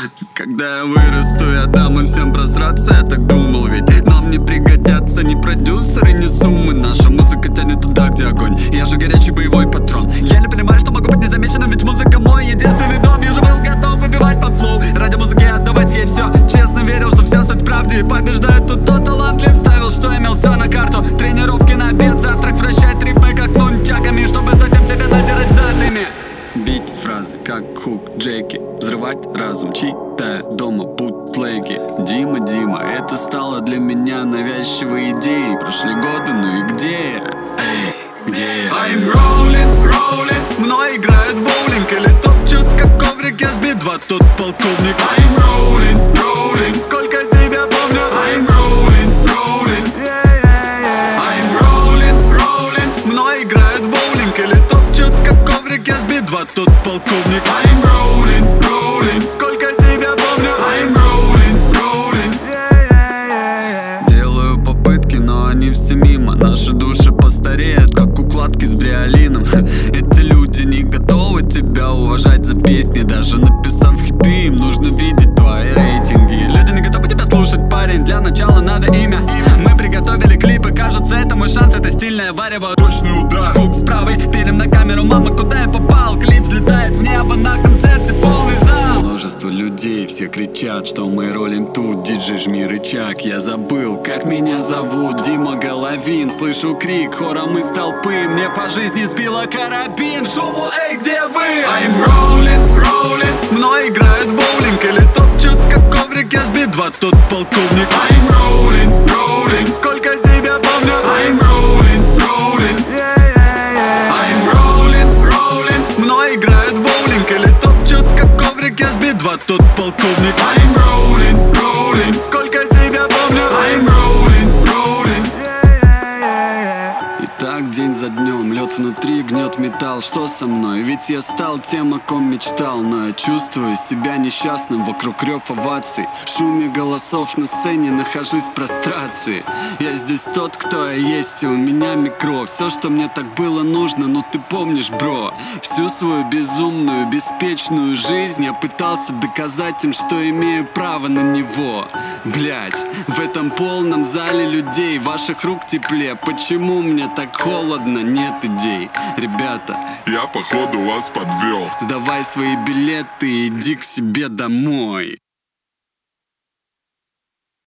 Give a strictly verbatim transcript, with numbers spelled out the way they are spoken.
Когда я вырасту, я дам им всем просраться. Я так думал, ведь нам не пригодятся ни продюсеры, ни суммы. Наша музыка тянет туда, где огонь. Я же горячий боевой патрон. Я не понимаю, что могу быть незамеченным, ведь музыка мой единственный дом. Я же был готов выбивать под флоу, ради музыки отдавать ей все. Честно верил, что вся суть в правде, и побеждает тут кто талантлив. Ставил, что имел все на карту. Тренировки на обед, завтрак, вращать рифмы как нунчаками, чтобы затем тебя надирать задными. Бить фразы, как хук Джеки, взрывать разум, читая дома бутлеги. Дима, Дима, это стало для меня навязчивой идеей. Прошли годы, ну и где я? Эй, где я? I'm rolling, rolling, мной играют в боулинг или топчут как коврик, я сбит два тот полковник. I'm rolling, rolling, сколько себя помню. I'm rolling, rolling, I'm rolling, rolling, мной играют в боулинг или топчут как коврик, я сбит два тот полковник. I'm rolling, rolling, сколько себя помню. I'm rolling, rolling. Делаю попытки, но они все мимо. Наши души постареют, как укладки с бриолином. Эти люди не готовы тебя уважать за песни. Даже написав хиты, им нужно видеть твои рейтинги. Люди не готовы тебя слушать, парень. Для начала надо имя. Мы приготовили клипы, кажется, это мой шанс. Это стильное варево, точный удар. Хук с правой, перем на камеру. Мама, куда я попал? Клип взлетает в небо, на концерте полный зал. Множество людей, все кричат, что мы ролим тут. Диджей, жми рычаг, я забыл, как меня зовут. Дима Головин, слышу крик хором из толпы. Мне по жизни сбила карабин. Шуму, эй, где вы? I'm rolling, rolling, мной играют в боулинг или топчут как коврик, я сбит два тот полковник. I'm rolling, rolling, сколько себя помню. I'm rolling, rolling, I'm rolling, rolling, мной играют в боулинг или топчут как коврик, я сбит два тот полковник. I'm rolling, rolling, сколько себя помню. I'm rolling, rolling. И так день за днем, лед внутри гнет металл. Что со мной? Ведь я стал тем, о ком мечтал. Но я чувствую себя несчастным, вокруг рев оваций. В шуме голосов на сцене нахожусь в прострации. Я здесь тот, кто я есть, и у меня микро. Все, что мне так было нужно, ну ты помнишь, бро. Всю свою безумную, беспечную жизнь я пытался доказать им, что имею право на него. Блять, в этом полном зале людей, ваших рук тепле. Почему мне так холодно? Нет идей. Ребята, я походу вас подвел. сдавай свои билеты и иди к себе домой.